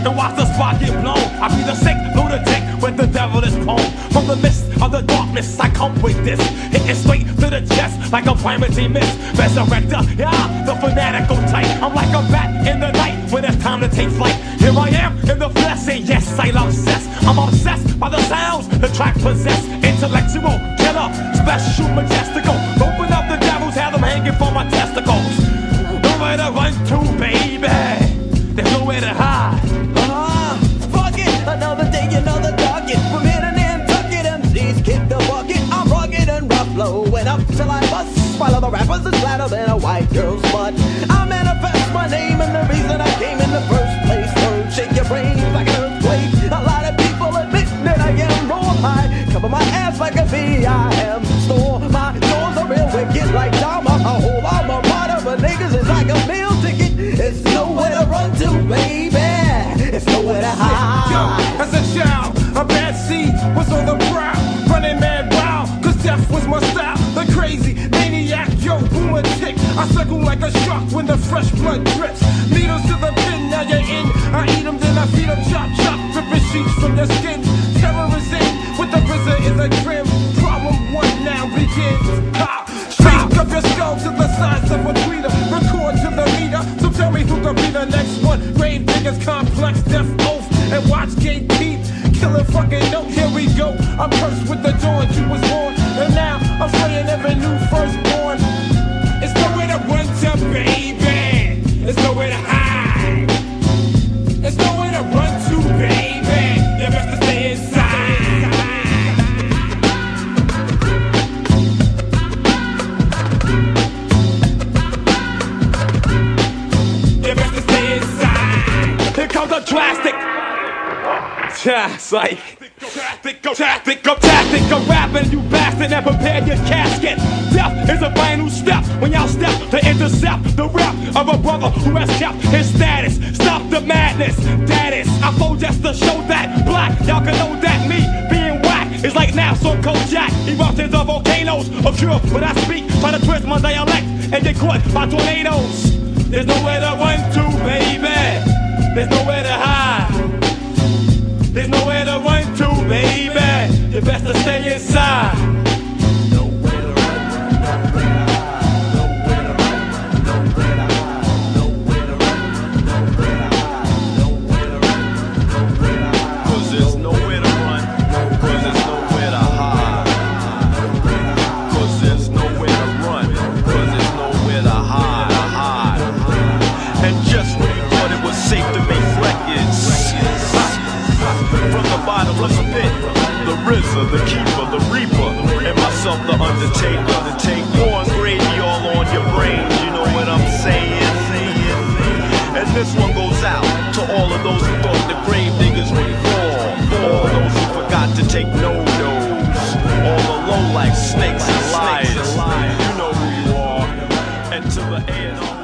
and watch the spot get blown. I be the sick lunatic with the devilish poem. From the mist of the darkness, I come with this, hitting straight to the chest like a primacy mist. Resurrector, yeah, the fanatical type. I'm like a bat in the night when it's time to take flight. Here I am in the flesh, and yes, I'm obsessed. I'm obsessed by the sounds the track possess. Intellectual, killer, special, majestical. Open up the devils, have them hanging from my testicles. Nowhere to run to, baby. There's nowhere to hide. Fuck it, another day, another target. From in and Nantucket, MCs kick the bucket. I'm rugged and rough, blowing up till I bust. While other rappers is flatter than a white girl's butt. I manifest my name and the reason I came in the first place. Word, shake your brains like an earthquake. A lot of people admit that I am raw high. Cover my ass like a bee, I am store. My doors are real wicked like Dharma. A whole alma mater for niggas is like a meal ticket. It's nowhere to run to, baby. It's nowhere to hide. Yo, as a child, a bad seed was on the prowl, running mad wild, cause death was my style. The crazy maniac, yo, boom tick. I circle like a shark when the fresh blood drips. Needles to the pin, now you're in. I eat them, then I feed them, chop, chop, ripping sheets from their skin. Terror is in, with the RZA is a grim. Problem one now begins. Ha! Shake up your skull to the size of a tweeter. Record to the meter, so tell me who could be the next one. Grave diggers, complex, death oath, and watch Gate Pete. Killing fucking note, here we go. I'm cursed with the dawn, you was born, and now I'm slaying every new firstborn. It's nowhere to run to, baby. It's nowhere to hide. It's nowhere to run to, baby. You best to stay inside. You best to stay inside. Here comes the drastic. It's like tactic of rapping, you bastard, and prepare your casket. Death is a final step when y'all step to intercept the rep of a brother who has kept his status. Stop the madness, that is. I flow just to show that black, y'all can know that me being whack is like Nassau Kojak. Eruptions of volcanoes occur when I speak, try to twist my dialect and get caught by tornadoes. There's nowhere to run to, baby. There's nowhere to hide. There's nowhere to run to, baby. You best to stay inside. Nowhere to run, nowhere to hide. Nowhere to run, nowhere to hide. Nowhere to run, nowhere to hide. Nowhere to run, nowhere to hide. 'Cause there's nowhere to run, 'cause there's nowhere to hide. 'Cause there's nowhere to run, 'cause there's nowhere to hide. And just when you thought it was safe to make records, from the bottom of the pit, the RZA, the keeper, the reaper, and myself, the undertaker. Born gravy all on your brains, you know what I'm saying? And this one goes out to all of those who thought the grave diggers would fall, all those who forgot to take no-nos, all the low-life snakes and liars. You know who you are. And to the A&R